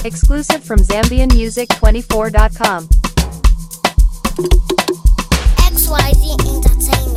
Exclusive from ZambianMusic24.com. XYZ Entertainment.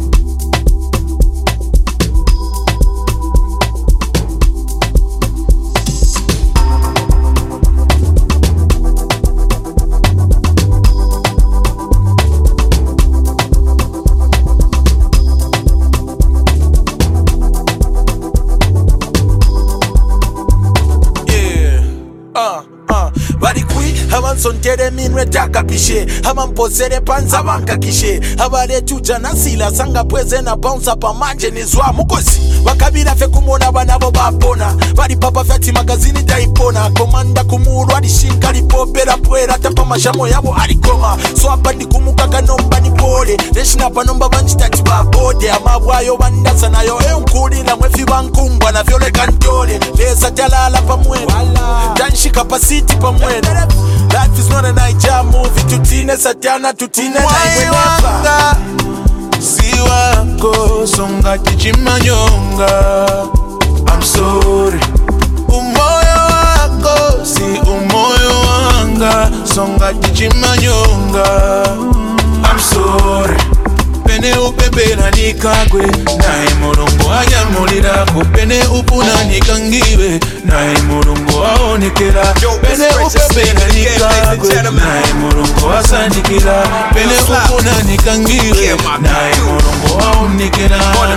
Sontere minwe taka kishe hama mpozere panza wanka kishe habare chuja na sila sanga pweze na bounce pa manje ni zwa mukozi wakabira fe kumona banabo babona bari papa fati magazini taipona komanda kumuru alishinka lipopera pwera tapa mashamo yabo alikoma so hapa ndi kumuka nomba ni pole neshina panomba banjitati babode amabwayo bandasa nayo nkuli na mwefi bankumbwa na vyole kantole lesa jalala pamwene tanshika pasiti pamwene. Life is not a Niger movie. Tutine Satiana, tutine Wanga si wako songa tichimanyonga. I'm sorry. Umoyo wako si umoyo wanga songa tichimanyonga. I'm sorry. Pene upepera nikagwe nae mulungu anyamulirako. Pene upuna nikangiwe nae mulungu aonekera. Pene upepera nikagwe nae mulungu asandikira. Pene upuna nikangiwe nae mulungu aonekera.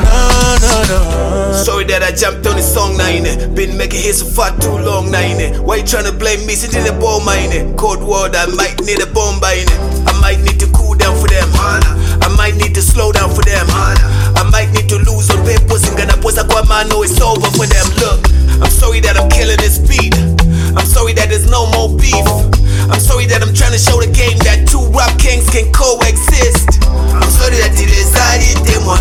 Sorry that I jumped on this song, nine. Been making hits for far too long, nine. Why you tryna blame me? Sitting in the ball, mine. Cold water, I might need a bomb by it. I might need to cool down for them. I might need to slow down for them. I might need to lose on papers and gonna post a I know it's over for them. Look, I'm sorry that I'm killing this beat. I'm sorry that there's no more beef. I'm sorry that I'm trying to show the game that two rap kings can coexist. I'm sorry that it is I did one.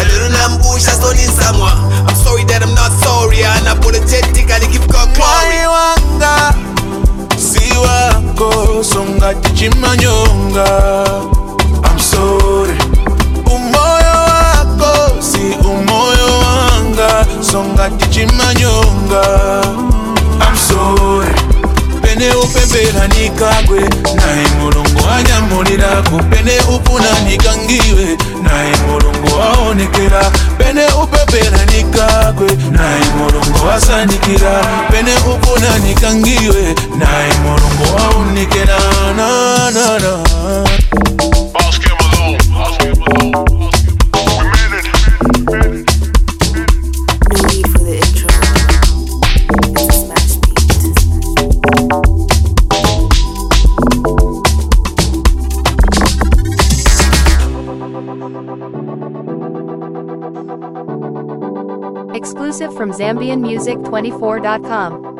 I'm sorry that I'm not sorry. I'm apologetic. I give God glory. Wanga si wako songa tichimanyonga. I'm sorry. Umoyo wako si umoyo wanga songa tichimanyonga. I'm sorry. Pene upepera nikagwe nae mulungu anyamulirako. Pene upuna nikangiwe nae mulungu aonekera. Pene upepera nikagwe nae mulungu asandikira. Pene upuna nikangiwe nae mulungu aonekera. Na na na. Boss came alone. We made it. No need for the intro. It's a smash beat. Exclusive from ZambianMusic24.com.